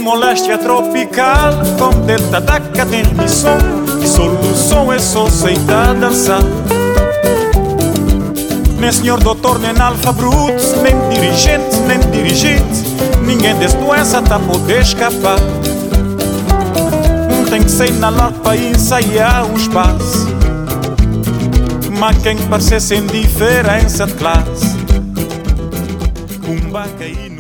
moléstia tropical, com delta da transmissão, e solução é só aceitar dançar. Nem senhor doutor, nem alfabrutos, nem dirigente, ninguém desse doença tá poder escapar. Tem que sair na lata para ensaiar o espaço, mas quem parece sem diferença de classe.